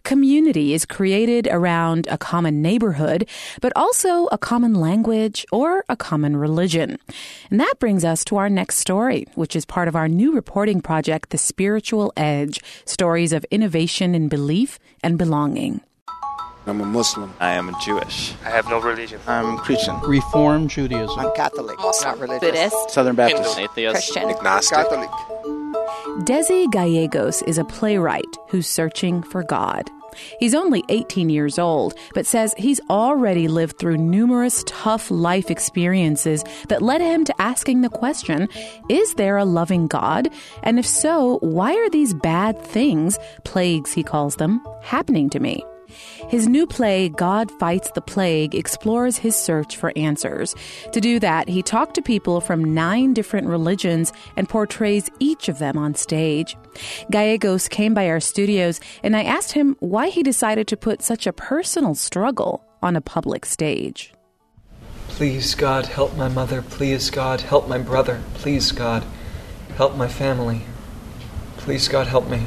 Community is created around a common neighborhood, but also a common language or a common religion. And that brings us to our next story, which is part of our new reporting project, The Spiritual Edge, stories of innovation in belief and belonging. I'm a Muslim. I am Jewish. I have no religion. I'm Christian. Reform Judaism. I'm Catholic. Muslim. Not religious. Buddhist. Southern Baptist. Atheist. Christian. Agnostic. Catholic. Desi Gallegos is a playwright who's searching for God. He's only 18 years old, but says he's already lived through numerous tough life experiences that led him to asking the question, is there a loving God? And if so, why are these bad things, plagues he calls them, happening to me? His new play, God Fights the Plague, explores his search for answers. To do that, he talked to people from 9 different religions and portrays each of them on stage. Gallegos came by our studios, and I asked him why he decided to put such a personal struggle on a public stage. Please, God, help my mother. Please, God, help my brother. Please, God, help my family. Please, God, help me.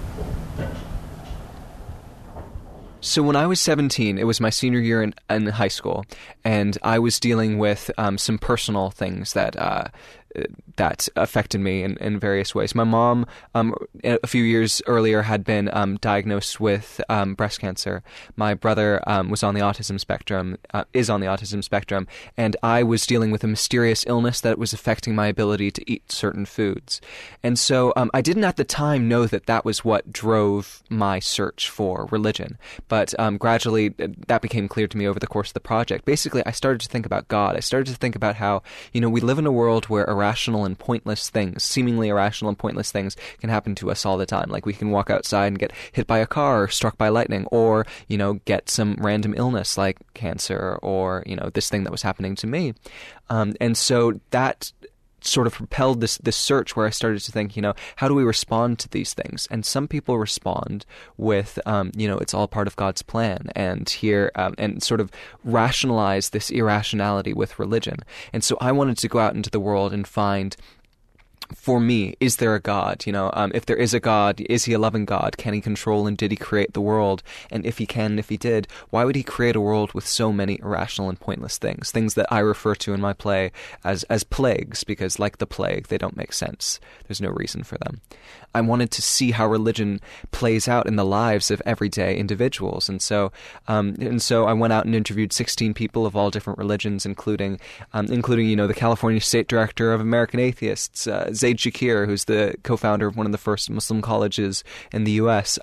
So when I was 17, it was my senior year in high school, and I was dealing with some personal things that affected me in various ways. My mom, a few years earlier, had been diagnosed with breast cancer. My brother was on the autism spectrum, is on the autism spectrum, and I was dealing with a mysterious illness that was affecting my ability to eat certain foods. And so I didn't at the time know that was what drove my search for religion. But gradually that became clear to me over the course of the project. Basically, I started to think about God. I started to think about how, we live in a world where irrational and pointless things, seemingly irrational and pointless things, can happen to us all the time. Like we can walk outside and get hit by a car or struck by lightning, or, get some random illness like cancer or, this thing that was happening to me. And so that sort of propelled this search where I started to think, how do we respond to these things? And some people respond with, it's all part of God's plan, and and sort of rationalize this irrationality with religion. And so I wanted to go out into the world and find, for me, is there a God? If there is a God, is he a loving God? Can he control and did he create the world? And if he can, and if he did, why would he create a world with so many irrational and pointless things? Things that I refer to in my play as plagues, because like the plague, they don't make sense. There's no reason for them. I wanted to see how religion plays out in the lives of everyday individuals. And so I went out and interviewed 16 people of all different religions, including the California State Director of American Atheists, Zaid Shakir, who's the co-founder of one of the first Muslim colleges in the U.S.,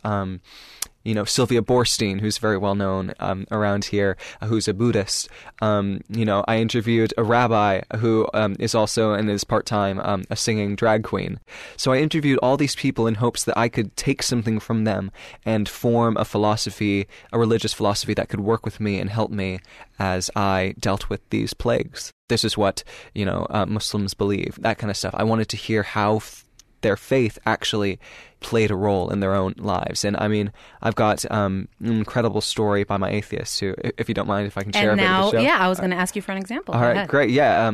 Sylvia Boorstein, who's very well known around here, who's a Buddhist. I interviewed a rabbi who is also, and is part-time, a singing drag queen. So I interviewed all these people in hopes that I could take something from them and form a religious philosophy that could work with me and help me as I dealt with these plagues. This is what, Muslims believe, that kind of stuff. I wanted to hear how their faith actually played a role in their own lives. And I mean, I've got an incredible story by my atheist who, if you don't mind, if I can share a bit of the show. Yeah, I was going to ask you for an example. All right, great. Yeah.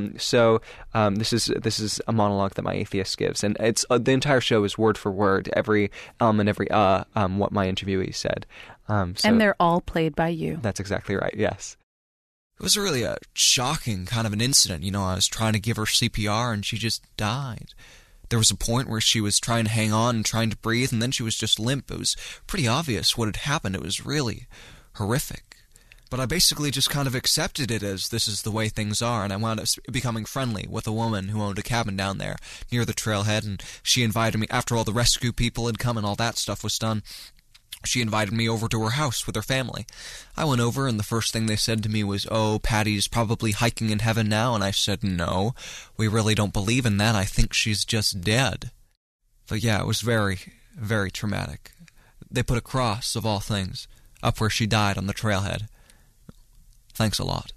This is a monologue that my atheist gives, and it's the entire show is word for word, every and every what my interviewee said. And they're all played by you. That's exactly right. Yes. It was really a shocking kind of an incident. I was trying to give her CPR and she just died. There was a point where she was trying to hang on and trying to breathe, and then she was just limp. It was pretty obvious what had happened. It was really horrific. But I basically just kind of accepted it as this is the way things are, and I wound up becoming friendly with a woman who owned a cabin down there near the trailhead, and she invited me, after all the rescue people had come and all that stuff was done, she invited me over to her house with her family. I went over, and the first thing they said to me was, "Oh, Patty's probably hiking in heaven now," and I said, "No, we really don't believe in that. I think she's just dead." But yeah, it was very, very traumatic. They put a cross, of all things, up where she died on the trailhead. Thanks a lot.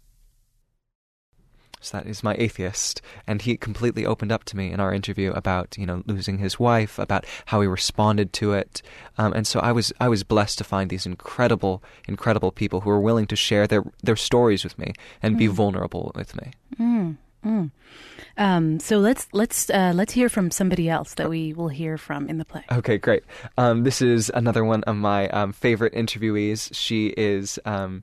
So that is my atheist, and he completely opened up to me in our interview about, losing his wife, about how he responded to it, and so I was blessed to find these incredible, incredible people who were willing to share their stories with me and be vulnerable with me. So let's hear from somebody else that we will hear from in the play. Okay, great. This is another one of my favorite interviewees. She is.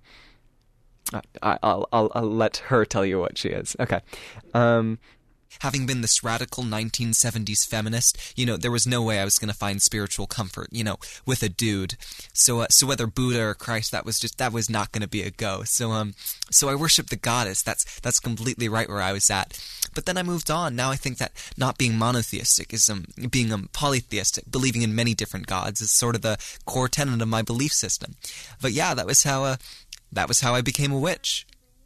I'll let her tell you what she is. Okay. Having been this radical 1970s feminist, there was no way I was going to find spiritual comfort, with a dude. So whether Buddha or Christ, that was not going to be a go. So I worshiped the goddess. That's completely right where I was at. But then I moved on. Now I think that not being monotheistic is being polytheistic, believing in many different gods is sort of the core tenet of my belief system. But yeah, that was how I became a witch.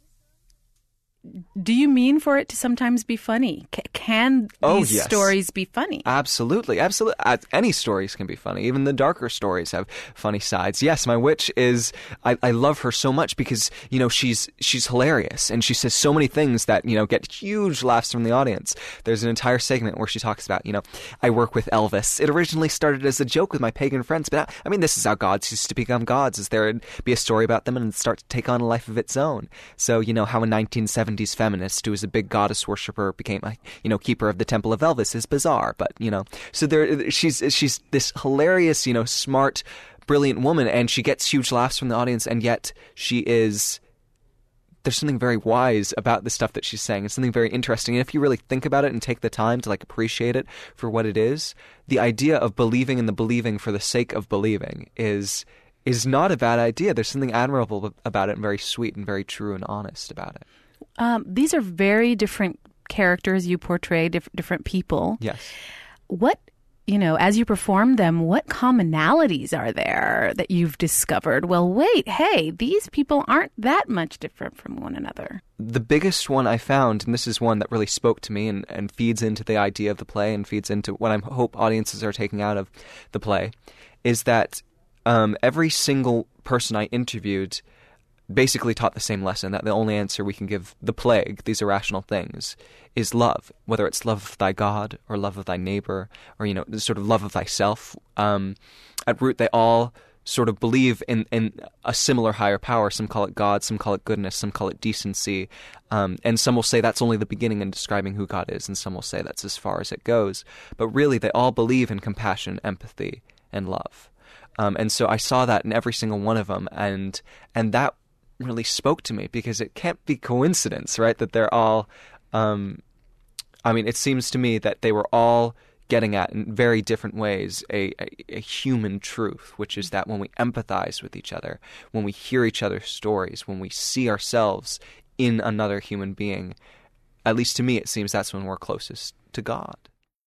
Do you mean for it to sometimes be funny? Can these stories be funny? Absolutely. Any stories can be funny. Even the darker stories have funny sides. Yes, my witch is. I love her so much because she's hilarious and she says so many things that get huge laughs from the audience. There's an entire segment where she talks about I work with Elvis. It originally started as a joke with my pagan friends, but this is how gods used to become gods. Is there would be a story about them and start to take on a life of its own. So how a 1970s feminist who was a big goddess worshiper became a keeper of the Temple of Elvis is bizarre, but so she's this hilarious, smart, brilliant woman, and she gets huge laughs from the audience, and yet there's something very wise about the stuff that she's saying. It's something very interesting, and if you really think about it and take the time to appreciate it for what it is, the idea of believing in the believing for the sake of believing is not a bad idea. There's something admirable about it and very sweet and very true and honest about it. These are very different characters you portray, different people. Yes. What, as you perform them, what commonalities are there that you've discovered? Well, wait, hey, these people aren't that much different from one another. The biggest one I found, and this is one that really spoke to me and feeds into the idea of the play and feeds into what I hope audiences are taking out of the play, is that every single person I interviewed basically taught the same lesson, that the only answer we can give the plague, these irrational things, is love, whether it's love of thy God or love of thy neighbor or, sort of love of thyself. At root, they all sort of believe in a similar higher power. Some call it God, some call it goodness, some call it decency. And some will say that's only the beginning in describing who God is, and some will say that's as far as it goes. But really, they all believe in compassion, empathy, and love. And so I saw that in every single one of them, and that really spoke to me, because it can't be coincidence, right? That they're all, it seems to me that they were all getting at, in very different ways, a human truth, which is that when we empathize with each other, when we hear each other's stories, when we see ourselves in another human being, at least to me it seems that's when we're closest to God.